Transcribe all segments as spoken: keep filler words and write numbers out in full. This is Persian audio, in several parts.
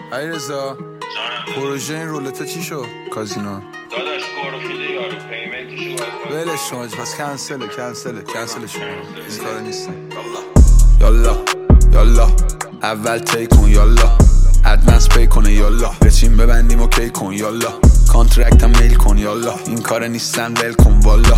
علیرضا پروژه این رولتا چی شد؟ کازینو داداش گروفیده یارو پیمنتشو باید ولش شما پس کنسله کنسله کنسله شما این کارا نیستم. یالا یالا اول تی کن یالا ادوانس پی کنه یالا بچین ببندیم اوکی کن یالا کانترکت هم میل کن یالا این کار نیستن ول کن والا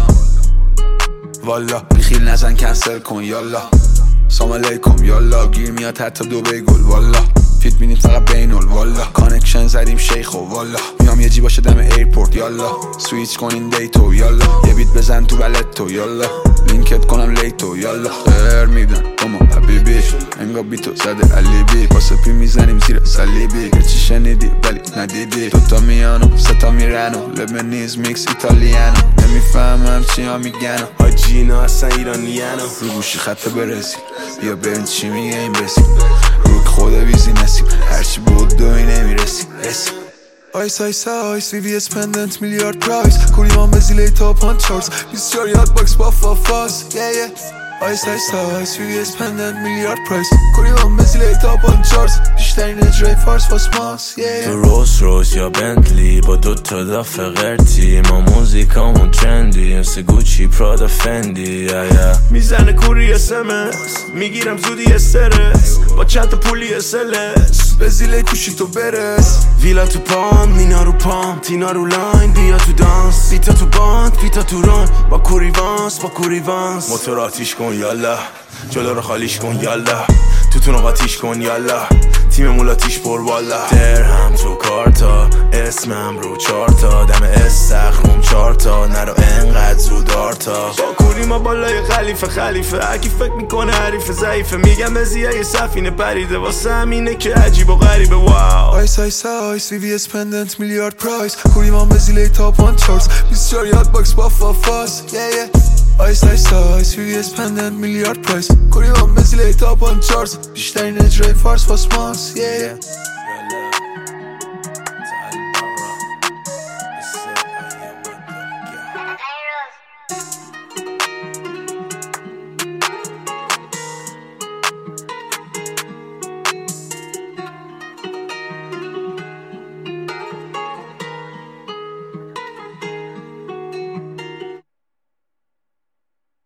والا بیخیل نزن کنسل کن یالا سلام علیکم یالا گیر میاد حتی دو بیگل والا فیت بینید فقط بینول والا کانکشن زدیم شیخ و والا میام یه جی باشه دم ایرپورت یالا سویچ کنین دیتو یالا یه بیت بزن تو بلتو یالا لینکت کنم لیتو یالا خیر میدن اما حبیبی انگا بیتو زده علیبی پاسه پی میزنیم زیر سلیبی چی شنیدی ولی ندیدی دوتا میانو ستا میرنو لبنیز میکس ایتالیانو نمیفهمم چی ها میگنو حاجی اینا اصلا ایرانیانو رو گوشی خط برسی بیا ببین چی میگه این بسی روک خود ویزی نسیم هرچی بود دوی نمیرسیم رسیم آیس آیس آیس وی وی اس پندنت میلیارد پرایس کوریمان بزیلی تا پانچارز بیسیار یاد باکس با فافاس yeah yeah آیس آیس آیس وی وی اس پندنت میلیارد پرایس کوریمان بزیلی تا پانچارز بیشترین اجرای فارس فاس ماس yeah تو روز روز یا بنتلی با دوتا دافه غرتی ما موزیکامون ترندی مثل گوچی پرادا فندی میزنه کوری اس ام اس میگیرم زودی استرس با چند تا پولی اس ال اس بزیلی کوشی تو برس ویلا تو پام نینا رو پام تینا رو لاین بیا تو دانس بیتا تو باند بیتا تو ران با کوری وانس با کوری وانس موتور آتیش کن یالا جلو رو خالیش کن یالا توتون رو قاتیش کن یالا تیم مولاتیش پر والا درهم تو کارتا اسمم رو چارتا دم استخرم چارتا نرو انقدر زودارتا با کوری ما بالای خلیفه خلیفه اکی فکر میکنه حریف ضعیفه میگم ازیه یه سفینه پریده واسه همینه که عجیب و غریبه واو آیس آیس آیس وی وی اس پندنت میلیارد پرایس کوریمان بزیلی تا پانچارز بیسیار یاد باکس با فافاس yeah yeah آیس آیس آیس وی وی اس پندنت میلیارد پرایس کوریمان بزیلی تا پانچارز بیشترین اجرای فارس فاس ماس yeah yeah